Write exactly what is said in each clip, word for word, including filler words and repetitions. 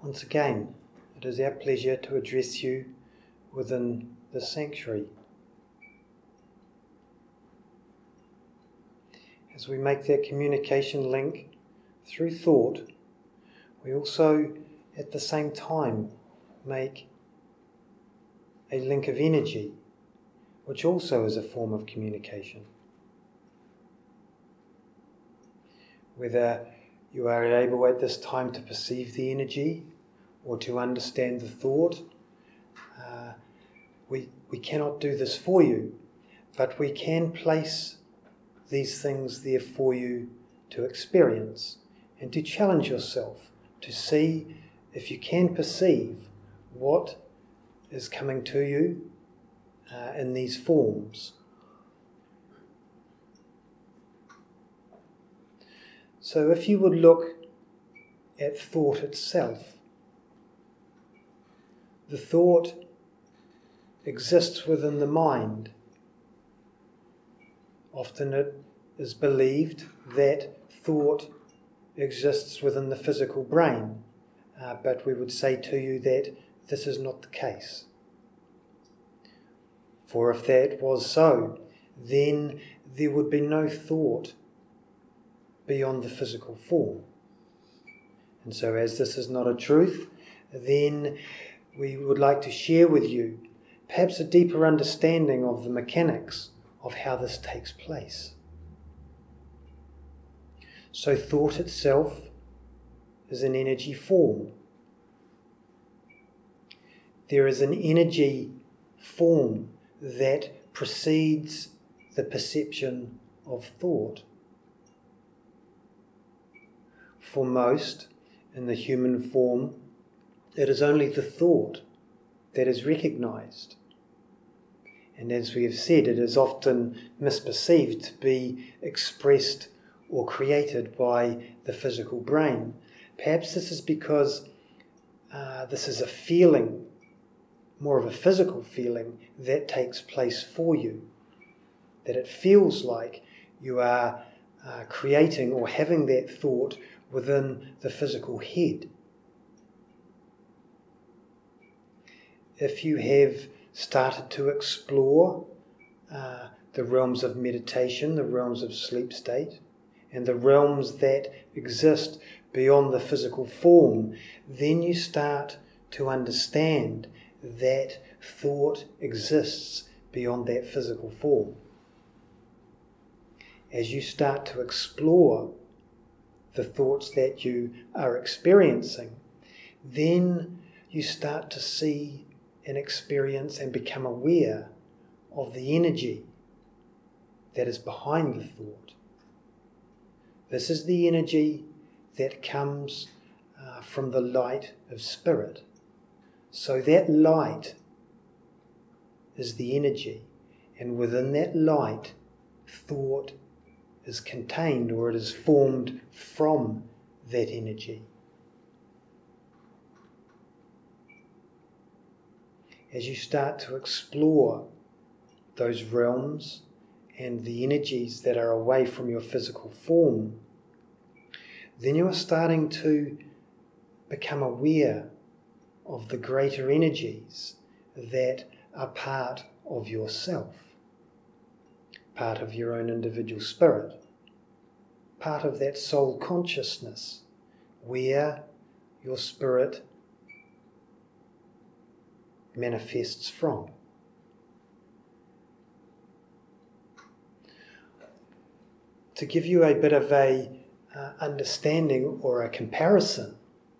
Once again, it is our pleasure to address you within the sanctuary. As we make that communication link through thought, we also at the same time make a link of energy, which also is a form of communication. Whether you are able at this time to perceive the energy or to understand the thought, uh, we, we cannot do this for you, but we can place these things there for you to experience and to challenge yourself to see if you can perceive what is coming to you uh, in these forms. So if you would look at thought itself, the thought exists within the mind. Often it is believed that thought exists within the physical brain, uh, but we would say to you that this is not the case. For if that was so, then there would be no thought beyond the physical form. And so as this is not a truth, then we would like to share with you perhaps a deeper understanding of the mechanics of how this takes place. So thought itself is an energy form. There is an energy form that precedes the perception of thought. For most, in the human form, it is only the thought that is recognized. And as we have said, it is often misperceived to be expressed or created by the physical brain. Perhaps this is because uh, this is a feeling, more of a physical feeling that takes place for you. That it feels like you are uh, creating or having that thought within the physical head. If you have started to explore uh, the realms of meditation, the realms of sleep state, and the realms that exist beyond the physical form, then you start to understand that thought exists beyond that physical form. As you start to explore the thoughts that you are experiencing, then you start to see and experience and become aware of the energy that is behind the thought. This is the energy that comes uh, from the light of spirit. So that light is the energy, and within that light, thought is contained, or it is formed from that energy. As you start to explore those realms and the energies that are away from your physical form, then you are starting to become aware of the greater energies that are part of yourself, part of your own individual spirit, part of that soul consciousness where your spirit manifests from. To give you a bit of a uh, understanding or a comparison,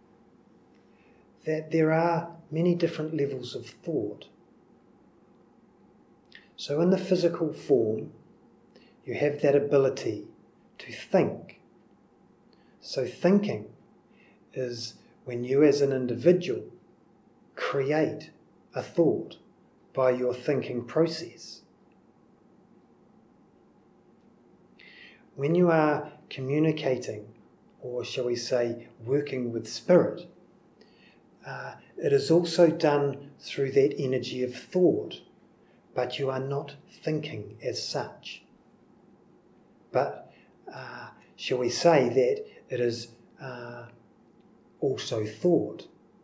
that there are many different levels of thought. So in the physical form, you have that ability to think. So thinking is when you as an individual create a thought by your thinking process. When you are communicating, or shall we say working with spirit, uh, it is also done through that energy of thought, but you are not thinking as such. But uh, shall we say that it is uh, also thought,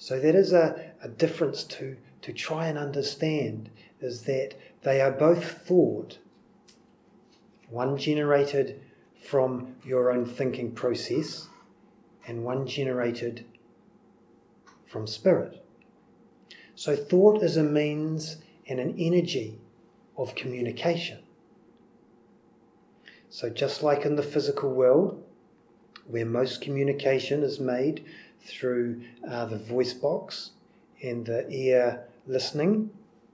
So that is a, a difference to, to try and understand, is that they are both thought, one generated from your own thinking process and one generated from spirit. So thought is a means and an energy of communication. So just like in the physical world, where most communication is made through uh, the voice box and the ear listening,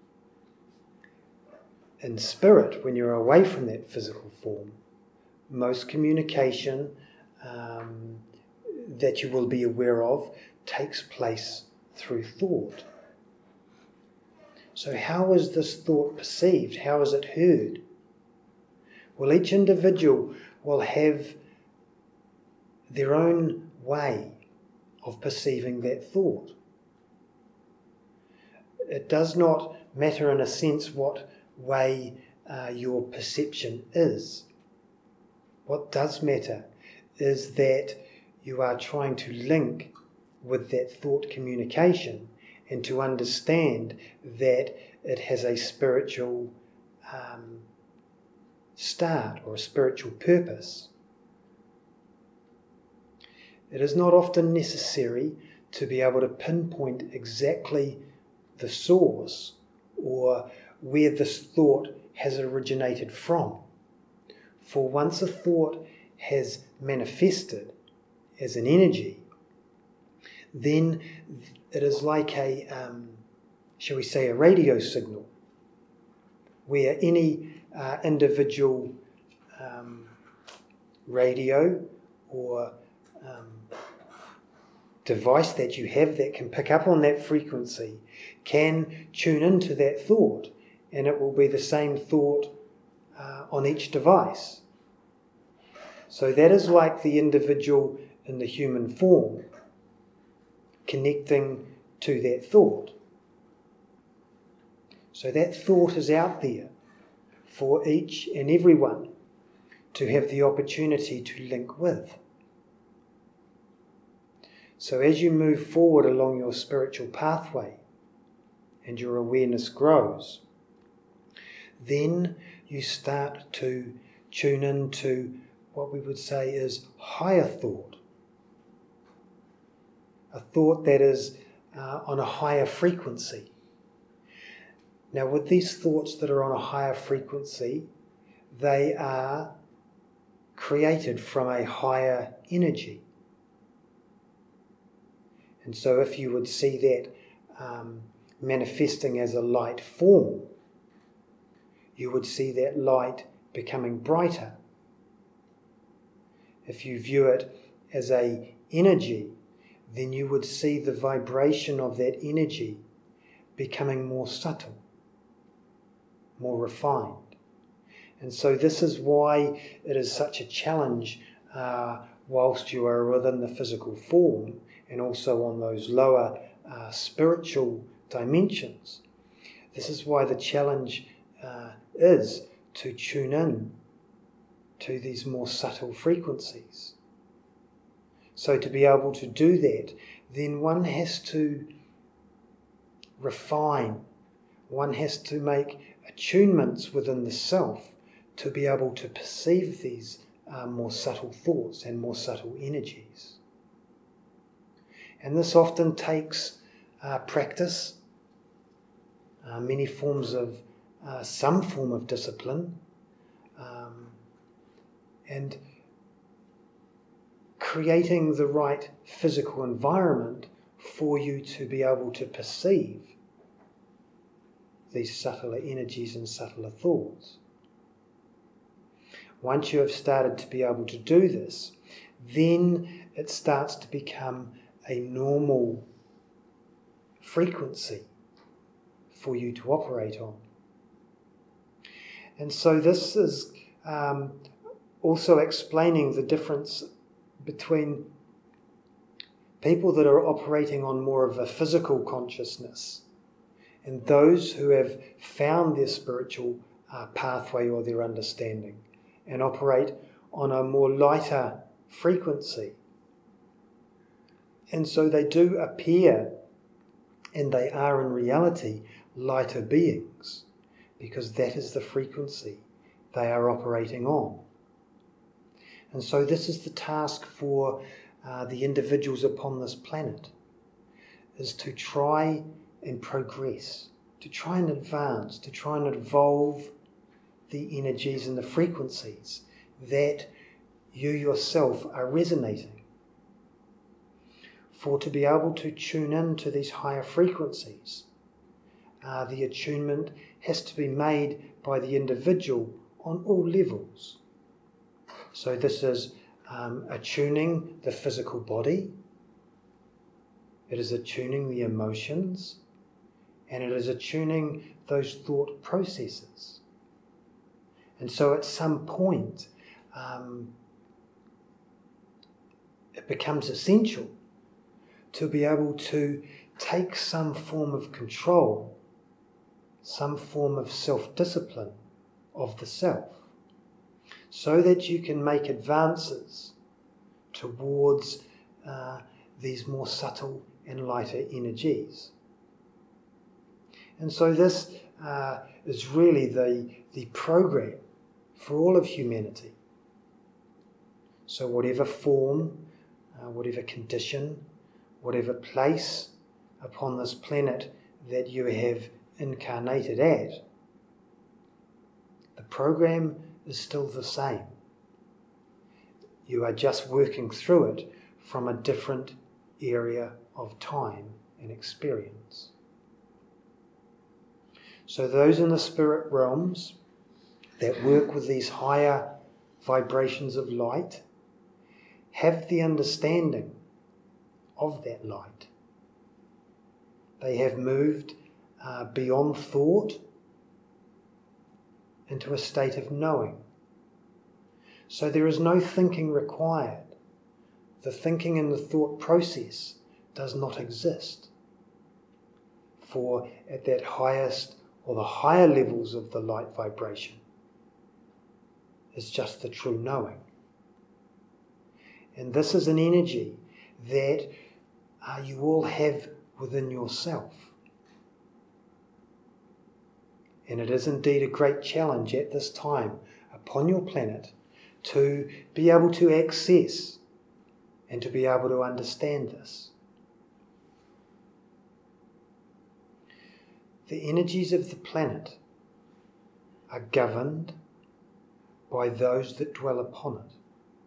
in spirit, when you're away from that physical form, most communication um, that you will be aware of takes place through thought. So how is this thought perceived? How is it heard? Well, each individual will have their own way of perceiving that thought. It does not matter in a sense what way uh, your perception is. What does matter is that you are trying to link with that thought communication and to understand that it has a spiritual um, start or a spiritual purpose. It is not often necessary to be able to pinpoint exactly the source or where this thought has originated from. For once a thought has manifested as an energy, then it is like a, um, shall we say, a radio signal, where any uh, individual um, radio or um, device that you have that can pick up on that frequency can tune into that thought, and it will be the same thought uh, on each device. So that is like the individual in the human form connecting to that thought. So that thought is out there for each and everyone to have the opportunity to link with. So as you move forward along your spiritual pathway and your awareness grows, then you start to tune into what we would say is higher thought. A thought that is uh, on a higher frequency. Now, with these thoughts that are on a higher frequency, they are created from a higher energy. And so if you would see that um, manifesting as a light form, you would see that light becoming brighter. If you view it as a energy, then you would see the vibration of that energy becoming more subtle, more refined. And so this is why it is such a challenge uh, whilst you are within the physical form and also on those lower uh, spiritual dimensions. This is why the challenge uh, is to tune in to these more subtle frequencies. So to be able to do that, then one has to refine, one has to make attunements within the self to be able to perceive these uh, more subtle thoughts and more subtle energies. And this often takes uh, practice, uh, many forms of, uh, some form of discipline, um, and creating the right physical environment for you to be able to perceive these subtler energies and subtler thoughts. Once you have started to be able to do this, then it starts to become a normal frequency for you to operate on. And so this is um, also explaining the difference between people that are operating on more of a physical consciousness and those who have found their spiritual uh, pathway or their understanding and operate on a more lighter frequency. And so they do appear And they are in reality lighter beings, because that is the frequency they are operating on. And so this is the task for uh, the individuals upon this planet, is to try and progress, to try and advance, to try and evolve the energies and the frequencies that you yourself are resonating. For to be able to tune in to these higher frequencies, uh, the attunement has to be made by the individual on all levels. So this is um, attuning the physical body, it is attuning the emotions, and it is attuning those thought processes. And so at some point, um, it becomes essential to be able to take some form of control, some form of self-discipline of the self, so that you can make advances towards uh, these more subtle and lighter energies. And so this uh, is really the, the program for all of humanity. So whatever form, uh, whatever condition, whatever place upon this planet that you have incarnated at, the program is still the same. You are just working through it from a different area of time and experience. So those in the spirit realms that work with these higher vibrations of light have the understanding of that light. They have moved uh, beyond thought into a state of knowing. So there is no thinking required. The thinking and the thought process does not exist. For at that highest or the higher levels of the light vibration, it's just the true knowing. And this is an energy that uh, you all have within yourself. And it is indeed a great challenge at this time upon your planet to be able to access and to be able to understand this. The energies of the planet are governed by those that dwell upon it.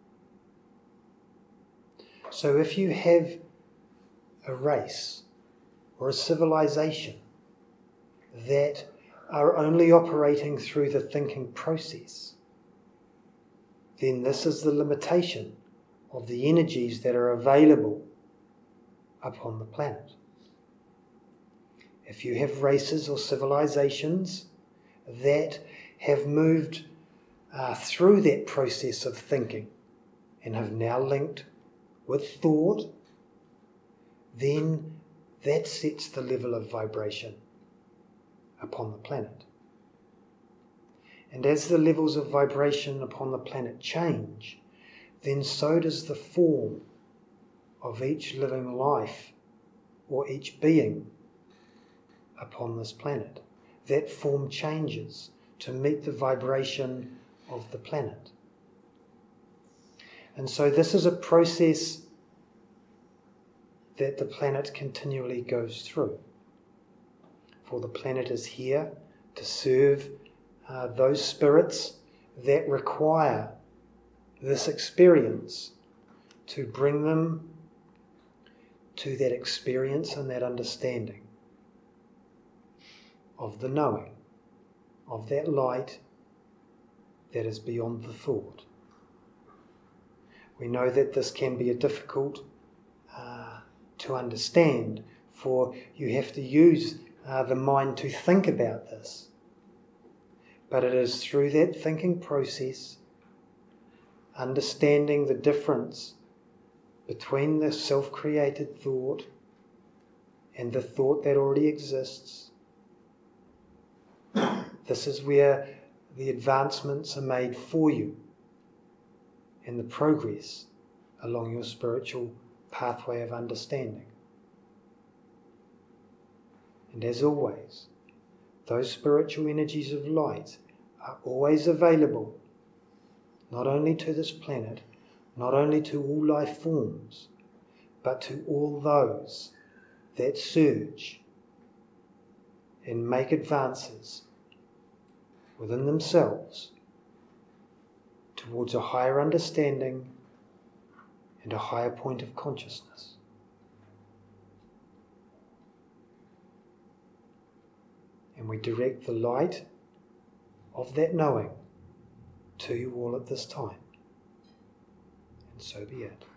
So if you have a race or a civilization that are only operating through the thinking process, then this is the limitation of the energies that are available upon the planet. If you have races or civilizations that have moved uh, through that process of thinking and have now linked with thought, then that sets the level of vibration upon the planet. And as the levels of vibration upon the planet change, then so does the form of each living life or each being upon this planet. That form changes to meet the vibration of the planet. And so this is a process that the planet continually goes through. For the planet is here to serve uh, those spirits that require this experience, to bring them to that experience and that understanding of the knowing, of that light that is beyond the thought. We know that this can be a difficult uh, to understand, for you have to use uh, the mind to think about this. But it is through that thinking process, understanding the difference between the self-created thought and the thought that already exists. This is where the advancements are made for you and the progress along your spiritual pathway of understanding. And as always, those spiritual energies of light are always available, not only to this planet, not only to all life forms, but to all those that surge and make advances within themselves towards a higher understanding and a higher point of consciousness. And we direct the light of that knowing to you all at this time. And so be it.